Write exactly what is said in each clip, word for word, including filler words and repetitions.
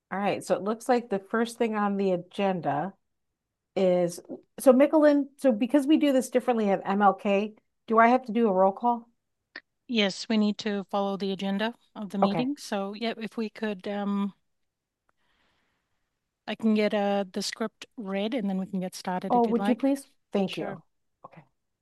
All right, so it looks like the first thing on the agenda is so Michelin. So because we do this differently at M L K, do I have to do a roll call? Yes, we need to follow the agenda of the Okay. meeting. So, yeah, if we could, um, I can get uh, the script read and then we can get started Oh, if you'd would you like. please? Thank Sure. you. Okay.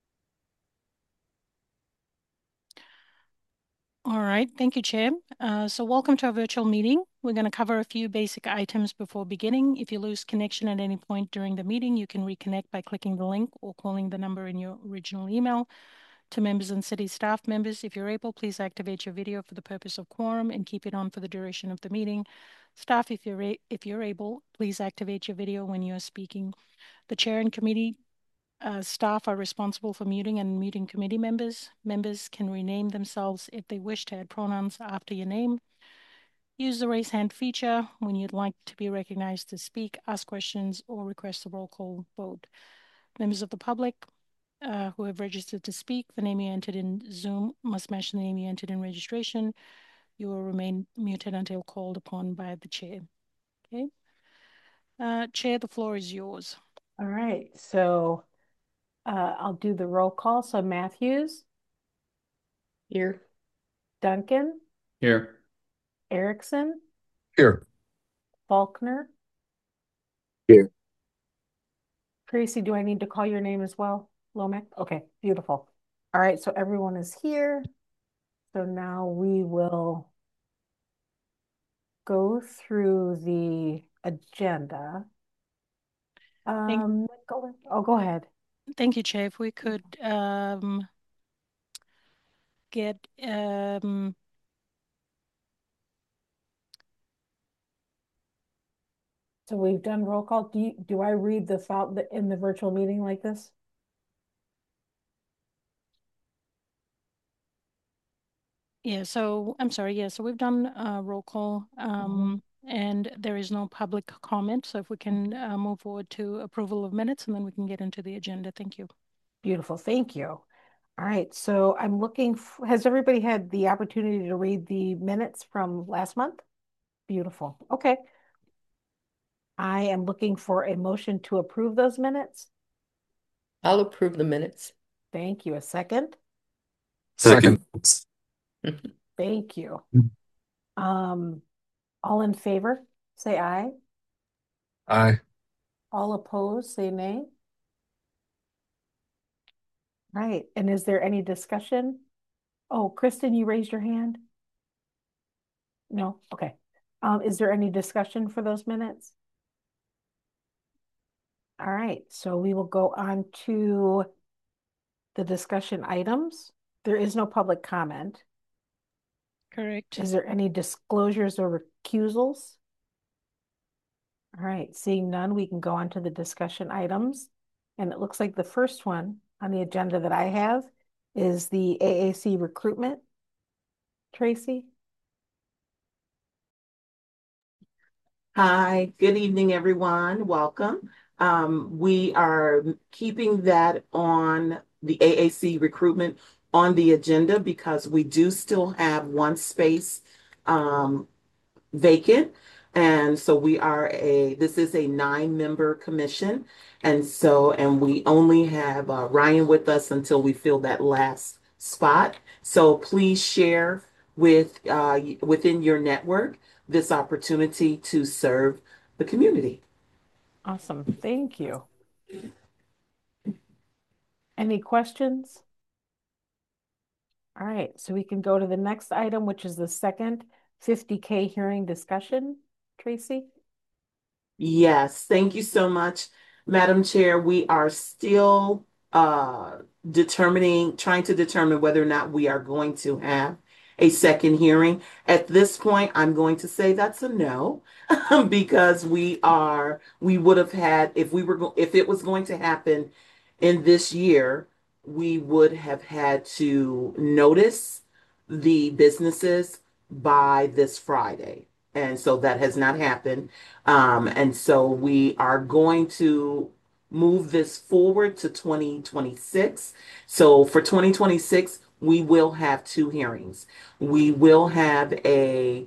All right. Thank you, Chair. Uh, so, welcome to our virtual meeting. We're going to cover a few basic items before beginning. If you lose connection at any point during the meeting, you can reconnect by clicking the link or calling the number in your original email. To members and city staff members, if you're able, please activate your video for the purpose of quorum and keep it on for the duration of the meeting. Staff, if you're if you're able, please activate your video when you're speaking. The chair and committee uh, staff are responsible for muting and muting committee members. Members can rename themselves if they wish to add pronouns after your name. Use the raise hand feature when you'd like to be recognized to speak, ask questions, or request a roll call vote. Members of the public, uh, who have registered to speak, the name you entered in Zoom must match the name you entered in registration. You will remain muted until called upon by the chair. Okay. Uh, Chair, the floor is yours. All right. So uh, I'll do the roll call. So Matthews, Here. Duncan, Here. Erickson, Here. Faulkner. Here. Tracy, do I need to call your name as well? Lomax? Okay, beautiful. All right, so everyone is here. So now we will go through the agenda. Thank, Um, Nicola- oh, go ahead. thank you, Chair. If we could um, get um, So we've done roll call. Do you, do I read this out the- in the virtual meeting like this? yeah. So I'm sorry. Yeah. So we've done a roll call, Mhm. um, and there is no public comment. So if we can uh, move forward to approval of minutes, and then we can get into the agenda. Thank you. Beautiful, thank you. All right, so I'm looking, f- has everybody had the opportunity to read the minutes from last month? Beautiful. Okay. I am looking for a motion to approve those minutes. I'll approve the minutes. Thank you. A second. Second. Thank you. Um, all in favor, say aye. Aye. All opposed, say nay. Right. And is there any discussion? Oh, Kristen, you raised your hand? No? Okay. Um, is there any discussion for those minutes? All right. So we will go on to the discussion items. There is no public comment. Correct. Is there any disclosures or recusals? All right, seeing none, we can go on to the discussion items. And it looks like the first one on the agenda that I have is the A A C recruitment. Tracy? Hi, good evening, everyone. Welcome. Um, we are keeping that on the A A C recruitment on the agenda because we do still have one space um, vacant. And so we are a, this is a nine-member commission. And so, and we only have uh, Ryan with us until we fill that last spot. So please share with uh, within your network this opportunity to serve the community. Awesome, thank you. Any questions? All right, so we can go to the next item, which is the second fifty K hearing discussion. Tracy? Yes, thank you so much, Madam Chair. We are still uh, determining, trying to determine whether or not we are going to have a second hearing. At this point, I'm going to say that's a no, because we are, we would have had, if we were, go- if it was going to happen in this year, we would have had to notice the businesses by this Friday. And so that has not happened. Um, and so we are going to move this forward to twenty twenty-six. So for twenty twenty-six, we will have two hearings. We will have a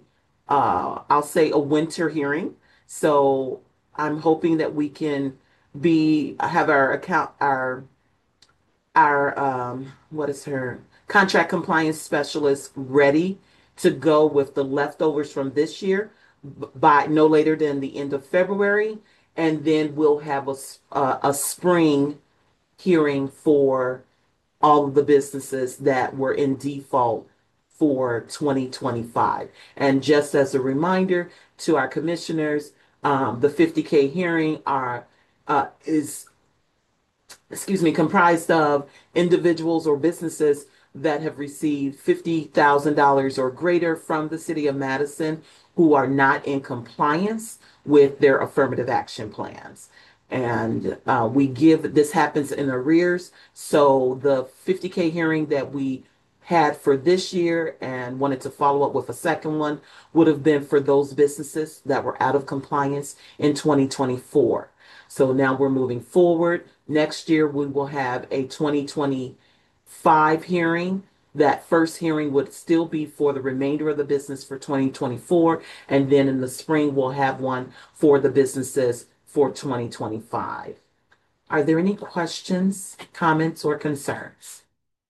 uh, I'll say a winter hearing. So I'm hoping that we can be have our account our our um, what is her contract compliance specialist ready to go with the leftovers from this year b- by no later than the end of February, and then we'll have a s- uh, a spring hearing for all of the businesses that were in default for twenty twenty-five. And just as a reminder to our commissioners, um, the fifty K hearing are uh, is excuse me, comprised of individuals or businesses that have received fifty thousand dollars or greater from the city of Madison who are not in compliance with their affirmative action plans. And uh, we give, this happens in arrears. So the fifty K hearing that we had for this year and wanted to follow up with a second one would have been for those businesses that were out of compliance in twenty twenty-four. So now we're moving forward. Next year, we will have a twenty twenty-five hearing. That first hearing would still be for the remainder of the business for twenty twenty-four. And then in the spring, we'll have one for the businesses for twenty twenty-five. Are there any questions, comments, or concerns?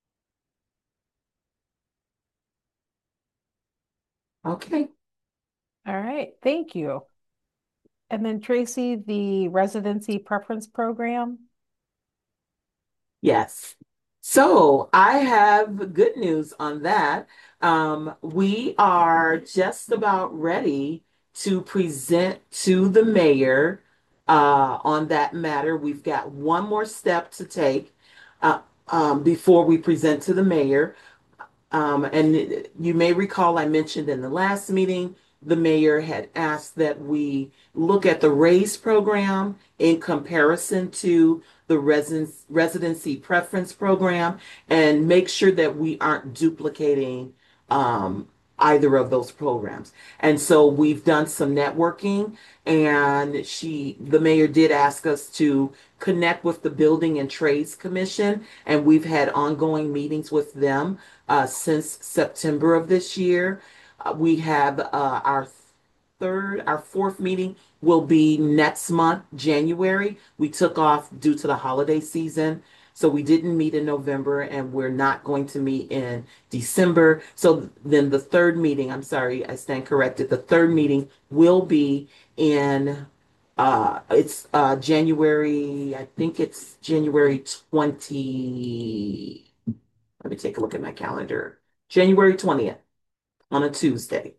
Okay. All right, thank you. And then Tracy, the residency preference program. Yes. So I have good news on that. Um, we are just about ready to present to the mayor uh, on that matter. We've got one more step to take uh, um, before we present to the mayor. Um, and you may recall I mentioned in the last meeting, the mayor had asked that we look at the RAISE program in comparison to the residence, residency preference program and make sure that we aren't duplicating um, either of those programs. And so we've done some networking, and she, the mayor did ask us to connect with the Building and Trades Commission, and we've had ongoing meetings with them uh, since September of this year. Uh, we have uh, our third, our fourth meeting will be next month, January. We took off due to the holiday season. So we didn't meet in November, and we're not going to meet in December. So then the third meeting, I'm sorry, I stand corrected. The third meeting will be in uh it's uh January, I think it's January twenty. Let me take a look at my calendar. January twentieth on a Tuesday.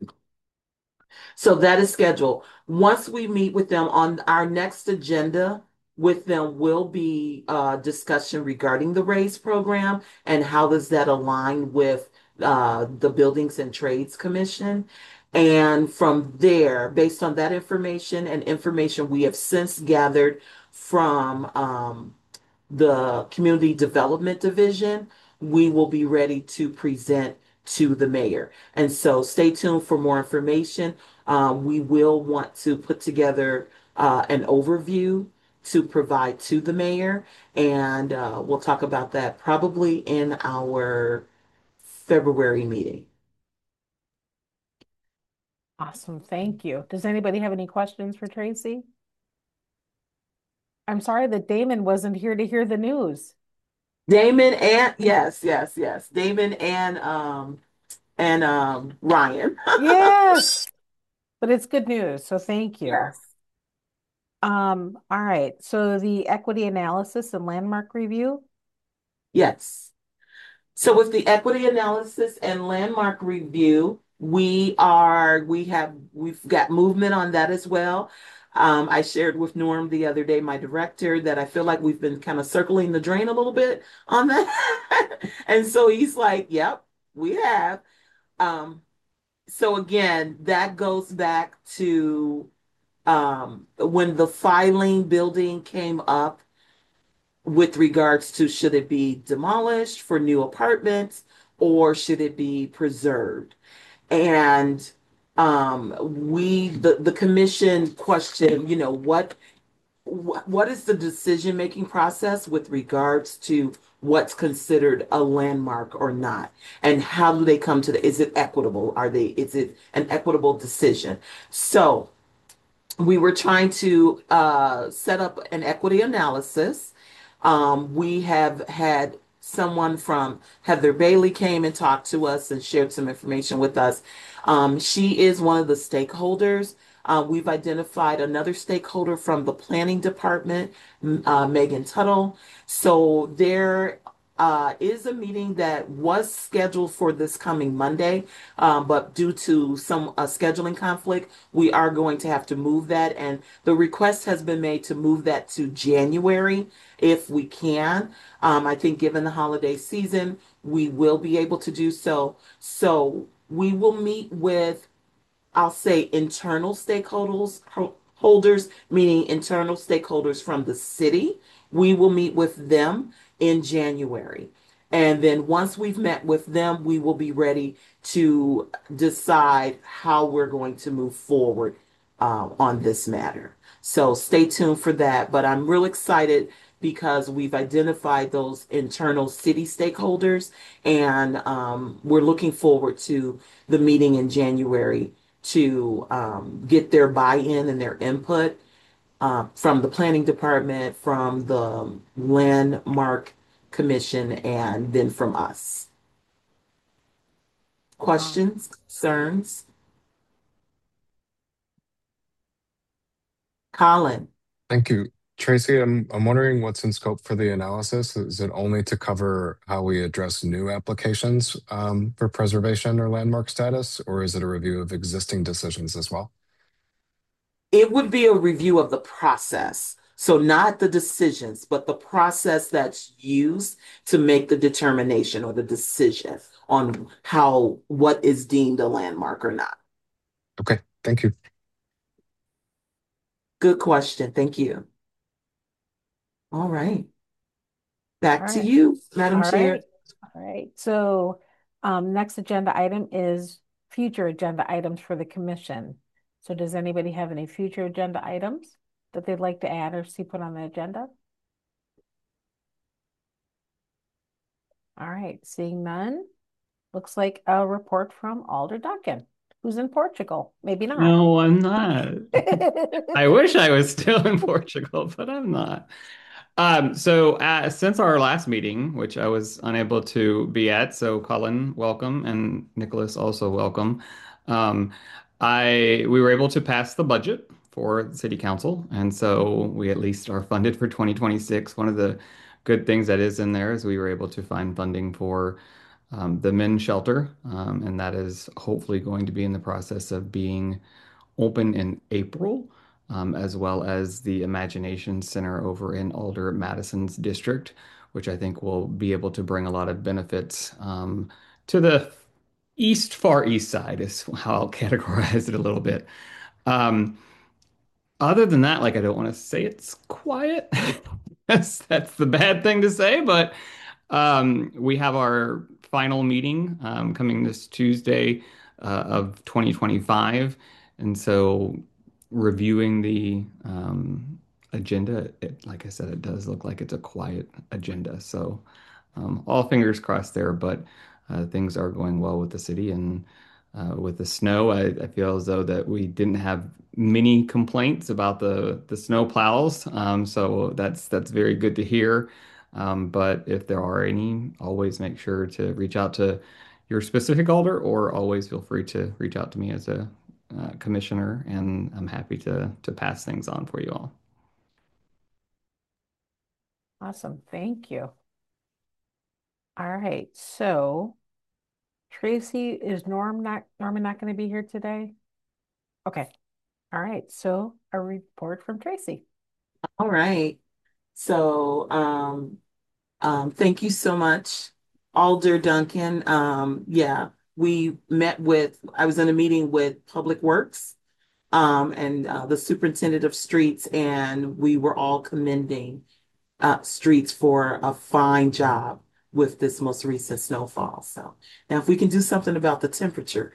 So that is scheduled. Once we meet with them on our next agenda with them will be uh, discussion regarding the RAISE program and how does that align with uh, the Buildings and Trades Commission. And from there, based on that information and information we have since gathered from um, the Community Development Division, we will be ready to present to the mayor. And so stay tuned for more information. Um, we will want to put together uh, an overview to provide to the mayor, and uh, we'll talk about that probably in our February meeting. Awesome, thank you. Does anybody have any questions for Tracy? I'm sorry that Damon wasn't here to hear the news. Damon and yes, yes, yes. Damon and um and um Ryan. Yes, but it's good news, so thank you. Yes. Um, all right, so the equity analysis and landmark review. Yes. So with the equity analysis and landmark review, we are, we have, we've got movement on that as well. Um, I shared with Norm the other day, my director, that I feel like we've been kind of circling the drain a little bit on that. And so he's like, yep, we have. Um, so again, that goes back to um, when the filing building came up with regards to should it be demolished for new apartments or should it be preserved? And um, we, the, the commission questioned, you know, what what is the decision making process with regards to what's considered a landmark or not, and how do they come to the, is it equitable? Are they, is it an equitable decision? So we were trying to uh, set up an equity analysis. Um, we have had someone from Heather Bailey came and talked to us and shared some information with us. Um, she is one of the stakeholders. Uh, we've identified another stakeholder from the planning department, uh, Megan Tuttle. So there uh, is a meeting that was scheduled for this coming Monday, um, but due to some uh, scheduling conflict, we are going to have to move that. And the request has been made to move that to January if we can. Um, I think given the holiday season, we will be able to do so. So we will meet with, I'll say, internal stakeholders, holders, meaning internal stakeholders from the city. We will meet with them in January. And then once we've met with them, we will be ready to decide how we're going to move forward uh, on this matter. So stay tuned for that. But I'm real excited because we've identified those internal city stakeholders, and um, we're looking forward to the meeting in January to um, get their buy-in and their input uh, from the planning department, from the landmark commission, and then from us. Questions, concerns? Colin? Thank you. Tracy, I'm I'm wondering what's in scope for the analysis. Is it only to cover how we address new applications um, for preservation or landmark status, or is it a review of existing decisions as well? It would be a review of the process. So not the decisions, but the process that's used to make the determination or the decision on how, what is deemed a landmark or not. Okay, thank you. Good question. Thank you. All right. Back All to right. you, Madam All Chair. right. All right. So um, next agenda item is future agenda items for the commission. So does anybody have any future agenda items that they'd like to add or see put on the agenda? All right, seeing none. Looks like a report from Alder Duncan, who's in Portugal. Maybe not. No, I'm not. I wish I was still in Portugal, but I'm not. Um, so uh, since our last meeting, which I was unable to be at, so Colin, welcome, and Nicholas also welcome. Um, I we were able to pass the budget for the city council, and so we at least are funded for twenty twenty-six. One of the good things that is in there is we were able to find funding for um, the men's shelter, um, and that is hopefully going to be in the process of being open in April, um, as well as the Imagination Center over in Alder Madison's district, which I think will be able to bring a lot of benefits um, to the east, far east side, is how I'll categorize it a little bit. Um, other than that, like I don't want to say it's quiet. That's that's the bad thing to say, but um, we have our final meeting um, coming this Tuesday uh, of twenty twenty-five. And so reviewing the um, agenda, it, like I said, it does look like it's a quiet agenda. So um, all fingers crossed there, but uh, things are going well with the city. And uh, with the snow, I, I feel as though that we didn't have many complaints about the the snow plows. Um, so that's that's very good to hear. Um, but if there are any, always make sure to reach out to your specific alder, or always feel free to reach out to me as a uh, commissioner, and I'm happy to to pass things on for you all. Awesome, thank you. All right, so Tracy, is Norm not Norman not going to be here today? Okay. All right, so a report from Tracy. All right. So, um, um, thank you so much, Alder Duncan. Um, yeah, we met with, I was in a meeting with Public Works, um, and uh, the superintendent of streets, and we were all commending uh, streets for a fine job with this most recent snowfall. So now, if we can do something about the temperature,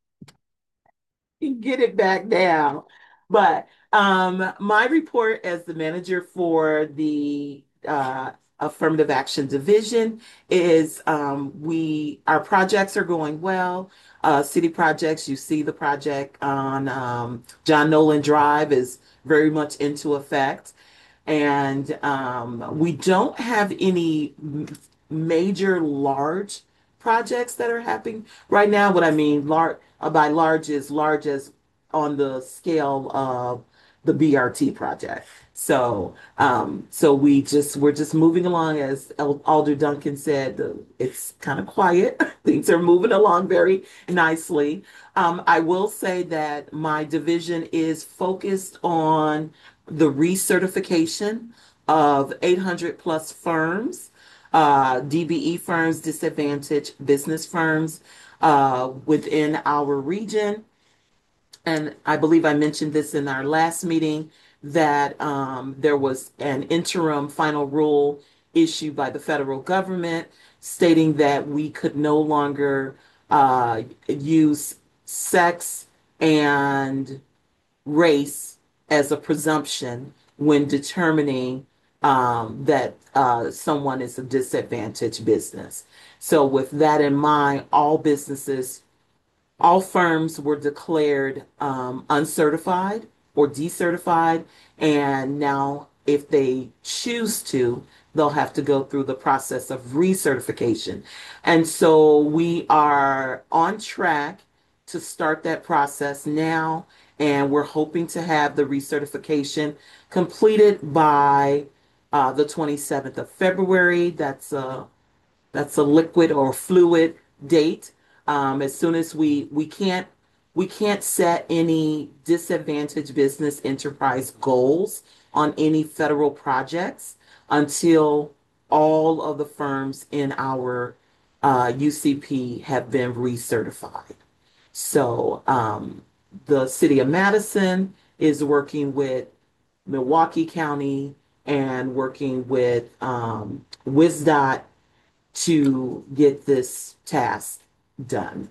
get it back down. But um, my report as the manager for the uh, Affirmative Action Division is um, we our projects are going well. Uh, city projects, you see the project on um, John Nolan Drive is very much into effect. And um, we don't have any m- major large projects that are happening right now. What I mean large uh, by large is large as on the scale of the B R T project. So, um, so we just we're just moving along as El- Alder Duncan said. The, it's kind of quiet. Things are moving along very nicely. Um, I will say that my division is focused on the recertification of eight hundred plus firms, uh, D B E firms, disadvantaged business firms uh, within our region. And I believe I mentioned this in our last meeting that um, there was an interim final rule issued by the federal government stating that we could no longer uh, use sex and race as a presumption when determining um, that uh, someone is a disadvantaged business. So, with that in mind, all businesses all firms were declared um, uncertified or decertified, and now if they choose to, they'll have to go through the process of recertification. And so we are on track to start that process now, and we're hoping to have the recertification completed by uh, the twenty-seventh of February. That's a that's a liquid or fluid date. Um, as soon as we we can't we can't set any disadvantaged business enterprise goals on any federal projects until all of the firms in our uh, U C P have been recertified. So um, the city of Madison is working with Milwaukee County and working with um, WisDOT to get this task done.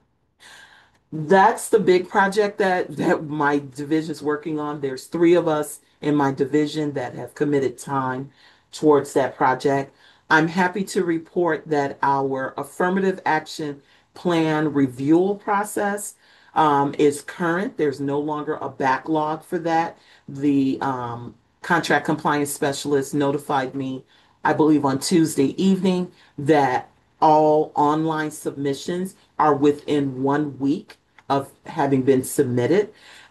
That's the big project that that my division is working on. There's three of us in my division that have committed time towards that project. I'm happy to report that our affirmative action plan review process um, is current. There's no longer a backlog for that. The um, contract compliance specialist notified me, I believe on Tuesday evening, that all online submissions are within one week of having been submitted.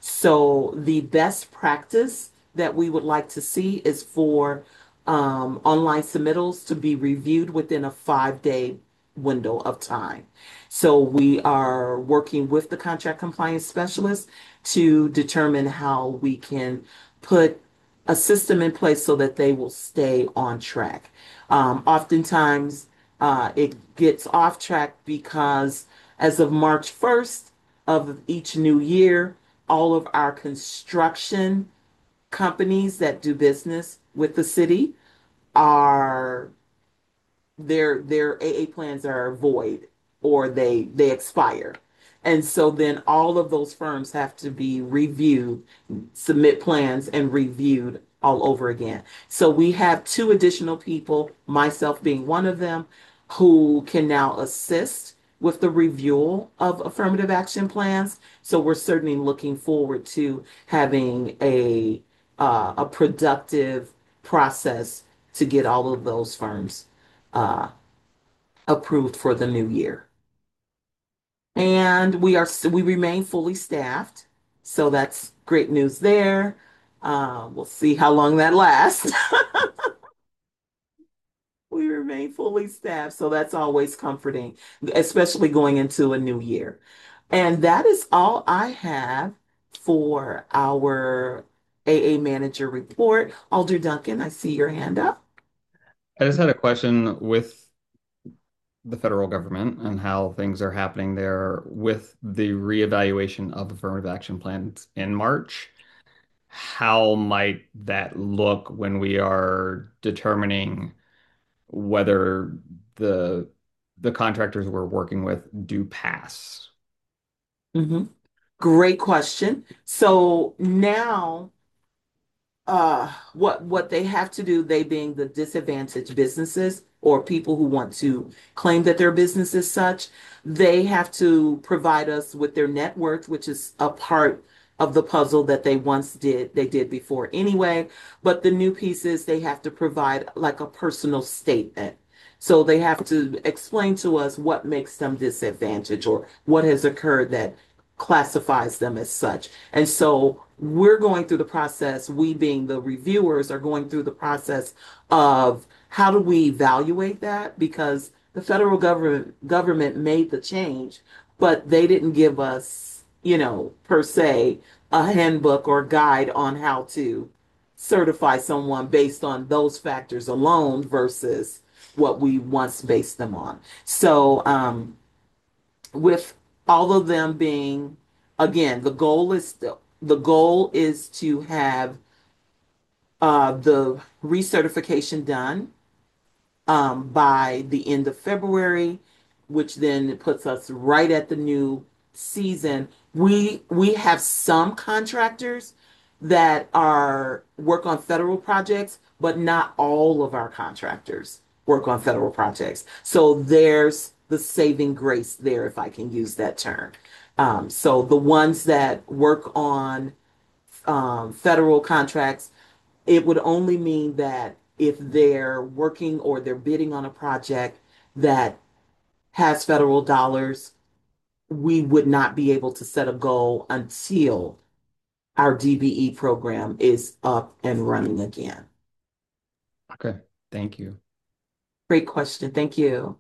So the best practice that we would like to see is for um, online submittals to be reviewed within a five day window of time. So we are working with the contract compliance specialist to determine how we can put a system in place so that they will stay on track. Um, oftentimes, uh, it gets off track because as of March first of each new year, all of our construction companies that do business with the city are their their A A plans are void or they they expire. And so then all of those firms have to be reviewed, submit plans and reviewed all over again. So we have two additional people, myself being one of them, who can now assist with the review of affirmative action plans. So we're certainly looking forward to having a uh, a productive process to get all of those firms uh, approved for the new year. And we are we remain fully staffed, so that's great news there. Uh, we'll see how long that lasts. We remain fully staffed, so that's always comforting, especially going into a new year. And that is all I have for our A A manager report. Alder Duncan, I see your hand up. I just had a question with the federal government and how things are happening there with the reevaluation of affirmative action plans in March. How might that look when we are determining whether the the contractors we're working with do pass? Mhm. Great question. So now uh what what they have to do, they being the disadvantaged businesses or people who want to claim that their business is such, they have to provide us with their net worth, which is a part of the puzzle that they once did they did before anyway. But the new piece is they have to provide like a personal statement. So they have to explain to us what makes them disadvantaged or what has occurred that classifies them as such. And so we're going through the process, we being the reviewers are going through the process of how do we evaluate that? Because the federal government government made the change, but they didn't give us, you know, per se, a handbook or guide on how to certify someone based on those factors alone versus what we once based them on. So um, with all of them being, again, the goal is the, the goal is to have uh, the recertification done um, by the end of February, which then puts us right at the new season. We we have some contractors that are work on federal projects, but not all of our contractors work on federal projects. So there's the saving grace there, if I can use that term. Um, so the ones that work on um, federal contracts, it would only mean that if they're working or they're bidding on a project that has federal dollars, we would not be able to set a goal until our D B E program is up and running again. Okay, thank you. Great question. Thank you.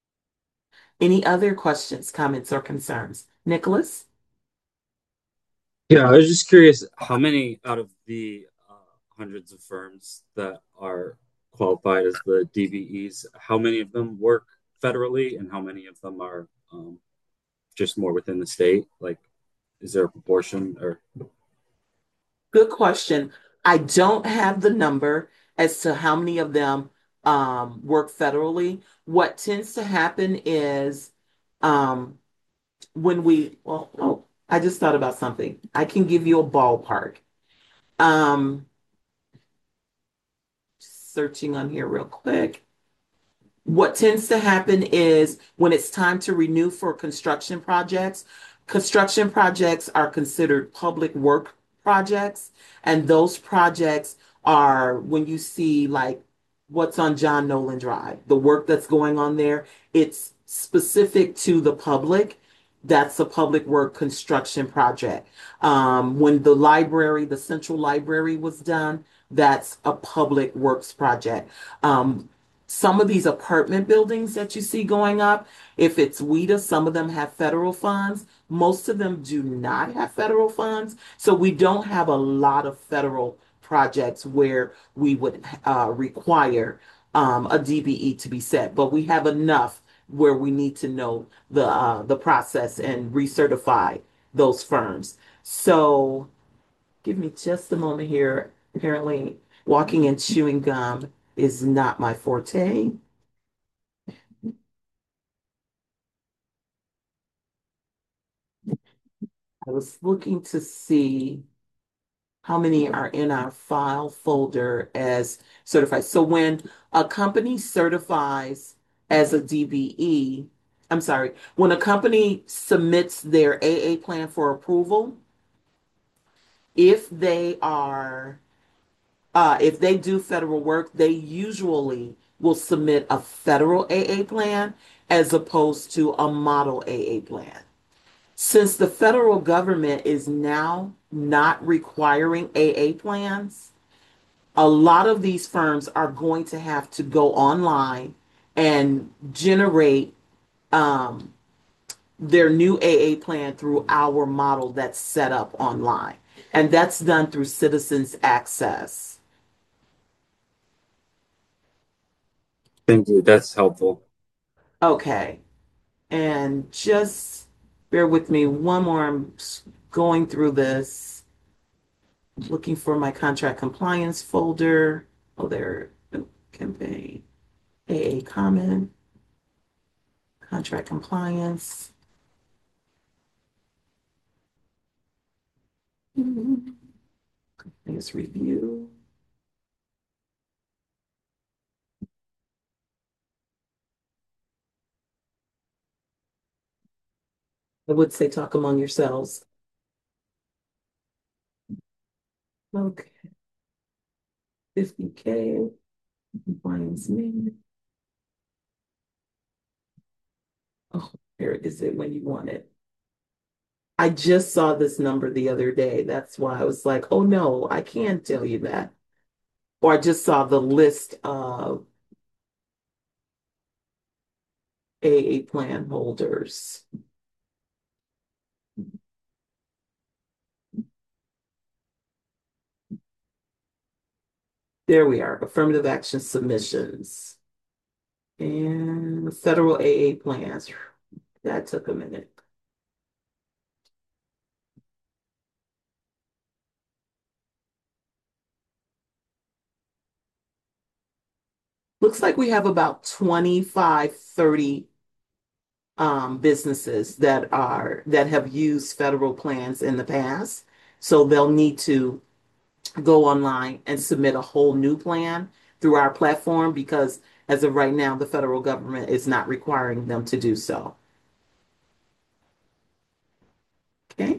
Any other questions, comments, or concerns? Nicholas? Yeah, I was just curious how many out of the uh, hundreds of firms that are qualified as the D B Es, how many of them work federally and how many of them are um, just more within the state? Like, is there a proportion or? Good question. I don't have the number as to how many of them um, work federally. What tends to happen is um, when we, well, oh, I just thought about something. I can give you a ballpark. Um, searching on here real quick. What tends to happen is when it's time to renew for construction projects, construction projects are considered public work projects. And those projects are when you see like what's on John Nolan Drive, the work that's going on there, it's specific to the public. That's a public work construction project. Um, when the library, the central library was done, that's a public works project. Um, some of these apartment buildings that you see going up, if it's WIDA, some of them have federal funds. Most of them do not have federal funds. So we don't have a lot of federal projects where we would uh, require um, a D B E to be set, but we have enough where we need to know the uh, the process and recertify those firms. So give me just a moment here. Apparently, walking and chewing gum is not my forte. I was looking to see how many are in our file folder as certified. So when a company certifies as a D B E, I'm sorry, when a company submits their A A plan for approval, if they are Uh, if they do federal work, they usually will submit a federal A A plan as opposed to a model A A plan. Since the federal government is now not requiring A A plans, a lot of these firms are going to have to go online and generate um, their new A A plan through our model that's set up online. And that's done through Citizens Access. Thank you. That's helpful. Okay. And just bear with me one more. I'm going through this, looking for my contract compliance folder. Oh, there, campaign, A A comment, contract compliance. Compliance review. I would say talk among yourselves. Okay. fifty K, compliance meeting. Oh, here is it when you want it. I just saw this number the other day. That's why I was like, oh no, I can't tell you that. Or I just saw the list of A A plan holders. There we are, affirmative action submissions. And federal A A plans. That took a minute. Looks like we have about twenty-five, thirty um, businesses that are that have used federal plans in the past. So they'll need to go online and submit a whole new plan through our platform because as of right now, the federal government is not requiring them to do so. Okay.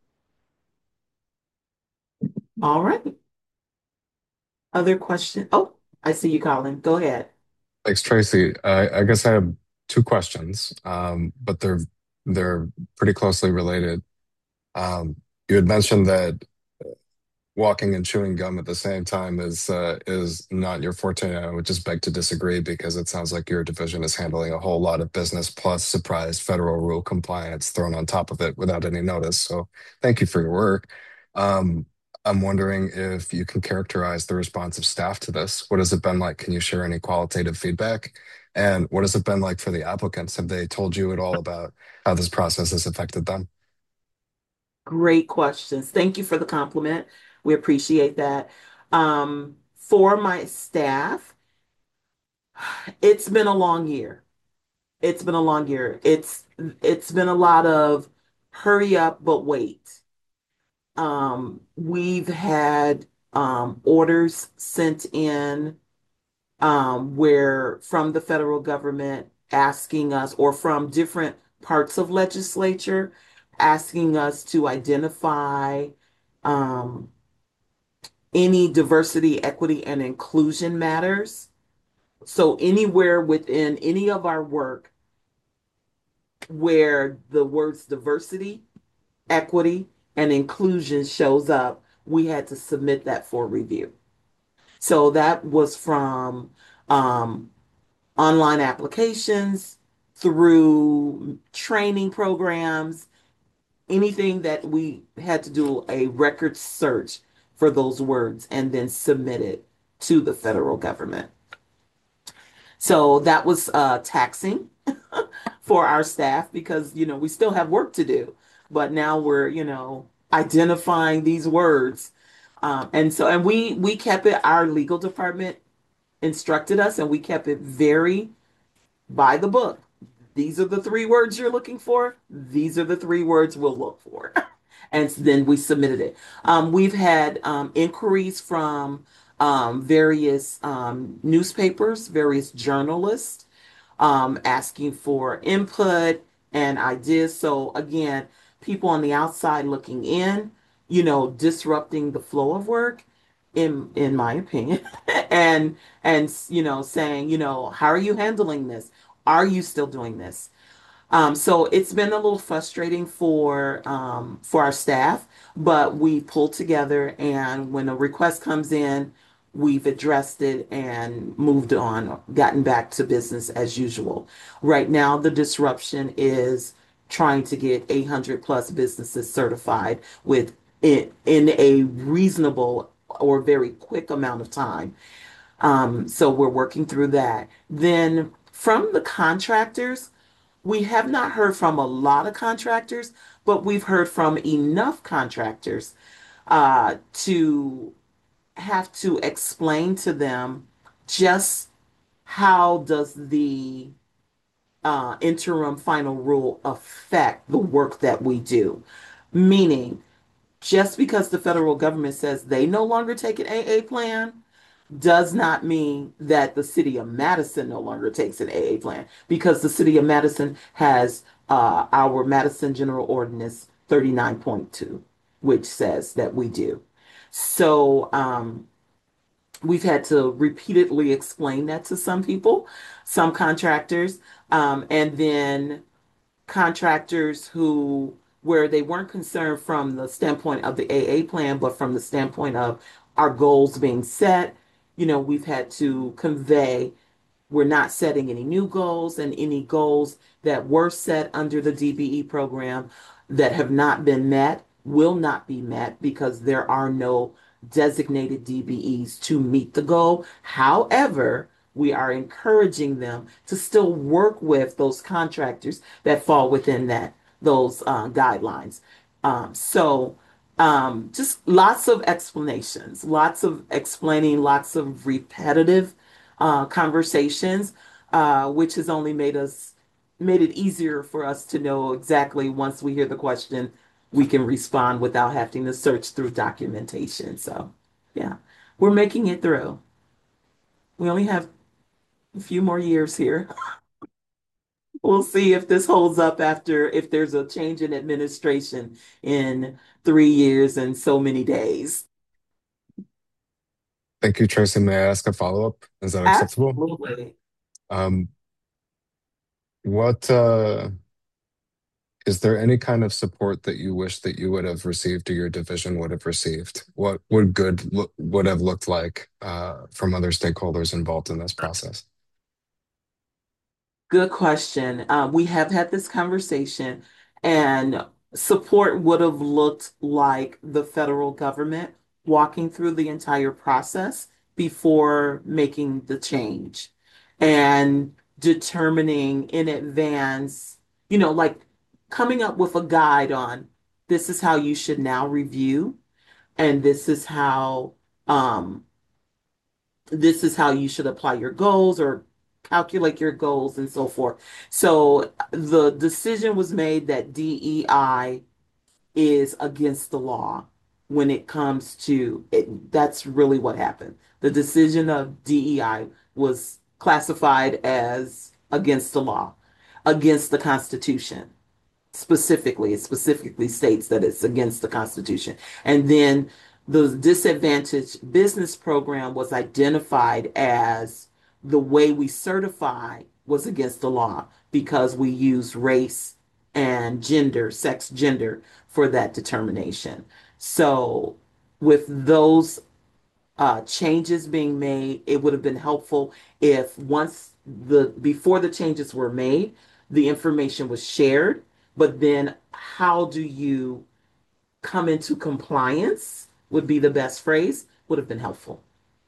All right. Other question? Oh, I see you, Colin. Go ahead. Thanks, Tracy. I, I guess I have two questions, um, but they're they're pretty closely related. Um, you had mentioned that walking and chewing gum at the same time is uh, is not your forte. I would just beg to disagree because it sounds like your division is handling a whole lot of business plus surprise federal rule compliance thrown on top of it without any notice. So thank you for your work. Um, I'm wondering if you can characterize the response of staff to this. What has it been like? Can you share any qualitative feedback? And what has it been like for the applicants? Have they told you at all about how this process has affected them? Great questions. Thank you for the compliment. We appreciate that. Um, for my staff, it's been a long year. It's been a long year. It's it's been a lot of hurry up but wait. Um, we've had um, orders sent in um, where from the federal government asking us, or from different parts of legislature, asking us to identify um, any diversity, equity, and inclusion matters. So anywhere within any of our work where the words diversity, equity, and inclusion shows up, we had to submit that for review. So that was from um, online applications through training programs, anything that we had to do a record search for those words and then submit it to the federal government. So that was uh, taxing for our staff because, you know, we still have work to do, but now we're, you know, identifying these words. Um, and so, and we, we kept it, our legal department instructed us and we kept it very by the book. These are the three words you're looking for. These are the three words we'll look for. And then we submitted it. Um, we've had um, inquiries from um, various um, newspapers, various journalists um, asking for input and ideas. So again, people on the outside looking in, you know, disrupting the flow of work, in in my opinion, and and you know, saying, you know, how are you handling this? Are you still doing this? Um, so it's been a little frustrating for um, for our staff, but we pulled together, and when a request comes in, we've addressed it and moved on, gotten back to business as usual. Right now, the disruption is trying to get eight hundred plus businesses certified with in, in a reasonable or very quick amount of time. Um, so we're working through that. Then from the contractors, we have not heard from a lot of contractors, but we've heard from enough contractors uh, to have to explain to them just how does the uh, interim final rule affect the work that we do. Meaning, just because the federal government says they no longer take an A A plan does not mean that the city of Madison no longer takes an A A plan because the city of Madison has uh, our Madison General Ordinance thirty-nine point two, which says that we do. So um, we've had to repeatedly explain that to some people, some contractors, um, and then contractors who, where they weren't concerned from the standpoint of the A A plan, but from the standpoint of our goals being set, you know, we've had to convey we're not setting any new goals, and any goals that were set under the D B E program that have not been met will not be met because there are no designated D B Es to meet the goal. However, we are encouraging them to still work with those contractors that fall within that those uh, guidelines. Um, so um, just lots of explanations, lots of explaining, lots of repetitive uh, conversations, uh, which has only made us made it easier for us to know exactly once we hear the question, we can respond without having to search through documentation. So, yeah, we're making it through. We only have a few more years here. We'll see if this holds up after, if there's a change in administration in three years and so many days. Thank you, Tracy. May I ask a follow-up? Is that acceptable? Absolutely. Um, what uh, is there any kind of support that you wish that you would have received or your division would have received? What would good look, would have looked like uh, from other stakeholders involved in this process? Good question. Uh, we have had this conversation, and support would have looked like the federal government walking through the entire process before making the change and determining in advance, you know, like coming up with a guide on this is how you should now review, and this is how um, this is how you should apply your goals or calculate your goals and so forth. So the decision was made that D E I is against the law when it comes to it. That's really what happened. The decision of D E I was classified as against the law, against the Constitution. Specifically, it specifically states that it's against the Constitution. And then the disadvantaged business program was identified as the way we certify was against the law because we use race and gender, sex, gender for that determination. So, with those uh, changes being made, it would have been helpful if once the before the changes were made, the information was shared. But then, how do you come into compliance? Would be the best phrase. Would have been helpful.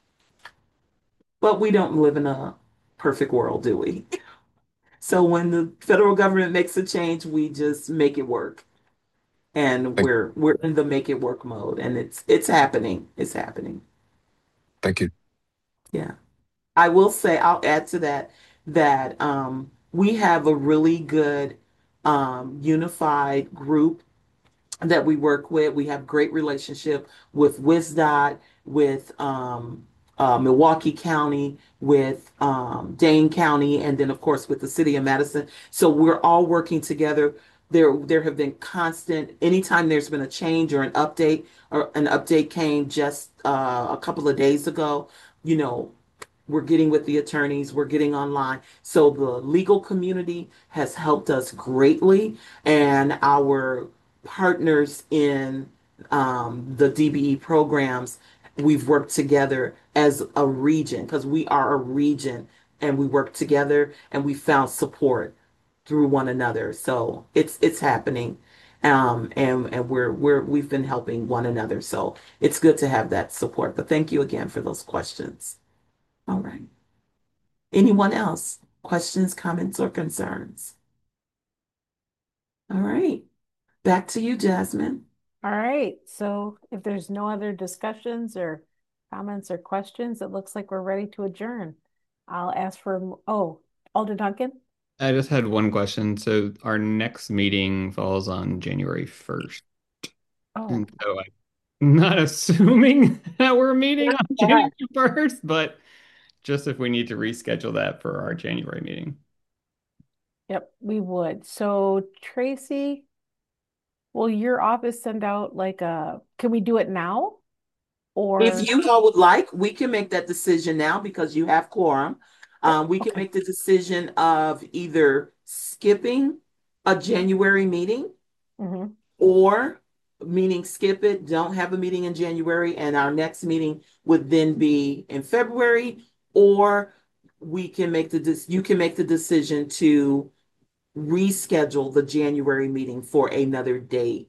But we don't live in a perfect world, do we? So when the federal government makes a change, we just make it work, and Thank, we're we're in the make it work mode, and it's it's happening. It's happening. thank you. Yeah. I will say, I'll add to that that um, we have a really good um, unified group that we work with. We have great relationship with WisDOT, with um, uh, Milwaukee County, with um, Dane County, and then of course with the city of Madison. So we're all working together. There, there have been constant. Anytime there's been a change or an update, or an update came just uh, a couple of days ago. You know, we're getting with the attorneys, we're getting online. So the legal community has helped us greatly, and our partners in um, the D B E programs, we've worked together as a region because we are a region, and we work together and we found support through one another. So it's it's happening. Um, and and we're we're we've been helping one another. So it's good to have that support. But thank you again for those questions. All right. Anyone else? Questions, comments, or concerns? All right. Back to you, Jasmine. All right, so if there's no other discussions or comments or questions, it looks like we're ready to adjourn. I'll ask for, oh, Alder Duncan? I just had one question. So our next meeting falls on January first. Oh, And so I'm not assuming that we're meeting on January first, but just if we need to reschedule that for our January meeting. Yep, we would. So Tracy, will your office send out like a, can we do it now? Or, If you all would like, we can make that decision now because you have quorum. yep, Um, we can okay. make the decision of either skipping a January meeting hmm or meaning skip it, don't have a meeting in January, and our next meeting would then be in February, or we can make the, dec- you can make the decision to reschedule the January meeting for another date.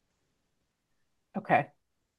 Okay.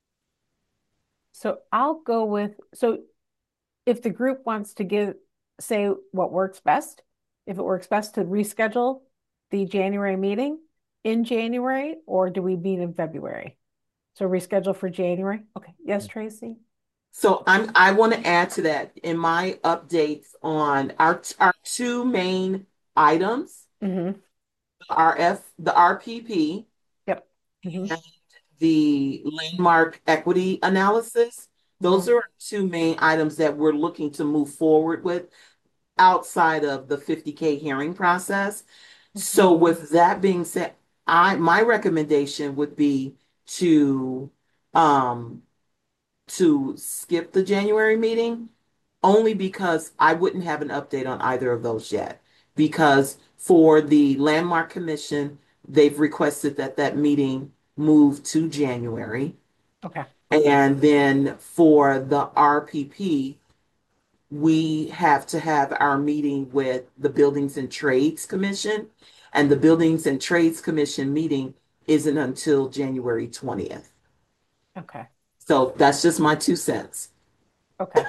So I'll go with, so if the group wants to give, say what works best, if it works best to reschedule the January meeting in January, or do we meet in February? So reschedule for January? Okay. Yes, Tracy? So I'm, I want to add to that in my updates on our, our two main items, Mm-hmm. R F, the R P P, Yep. Mm-hmm. and the landmark equity analysis. Those Mm-hmm. are two main items that we're looking to move forward with outside of the fifty K hearing process. Mm-hmm. So with that being said, I, my recommendation would be to, um, to skip the January meeting only because I wouldn't have an update on either of those yet. Because for the Landmark Commission, they've requested that that meeting move to January. Okay. And then for the R P P, we have to have our meeting with the Buildings and Trades Commission. And the Buildings and Trades Commission meeting isn't until January twentieth. Okay. So that's just my two cents. Okay.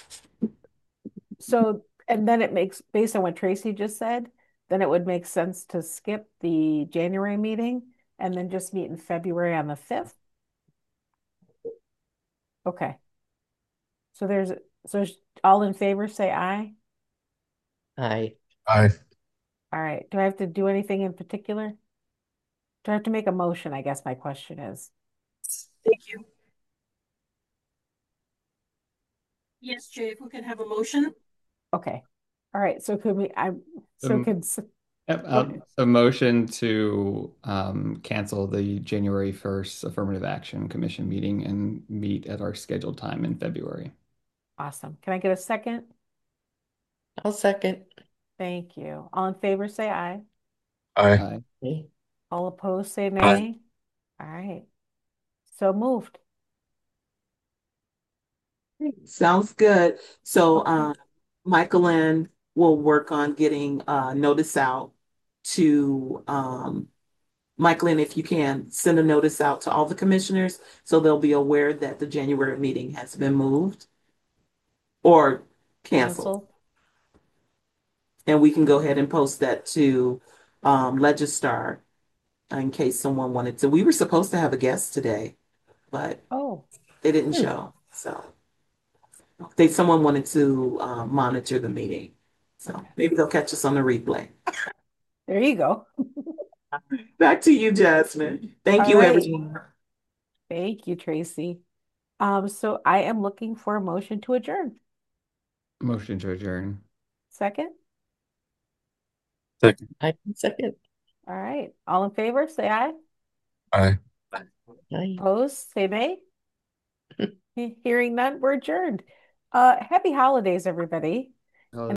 So, and then it makes, based on what Tracy just said, then it would make sense to skip the January meeting and then just meet in February on the fifth. Okay. So there's, so all in favor, say aye. Aye. Aye. All right. Do I have to do anything in particular? Do I have to make a motion? I guess my question is. Thank you. Yes, Jay, if we can have a motion. Okay. All right. So could we, I, so Um, could, s- Yep, okay. uh, a motion to um, cancel the January first Affirmative Action Commission meeting and meet at our scheduled time in February. Awesome. Can I get a second? I'll second. Thank you. All in favor, say aye. Aye. Aye. Aye. All opposed, say Aye. nay. All right. So moved. Sounds good. So, Okay. um, Michael Lynn will work on getting a notice out to, um, Michael Lynn, if you can, send a notice out to all the commissioners so they'll be aware that the January meeting has been moved or canceled. Cancel. And we can go ahead and post that to, um, Legistar in case someone wanted to. We were supposed to have a guest today, but Oh, they didn't Hmm. show. So they, someone wanted to, um, monitor the meeting. So Okay. maybe they'll catch us on the replay. There you go. Back to you, Jasmine. Thank All you, right. everyone. Thank you, Tracy. Um, so I am looking for a motion to adjourn. Motion to adjourn. Second? Second. I can second. All right. All in favor, say aye. Aye. Aye. Opposed, say nay. He- Hearing none, we're adjourned. Uh, happy holidays, everybody.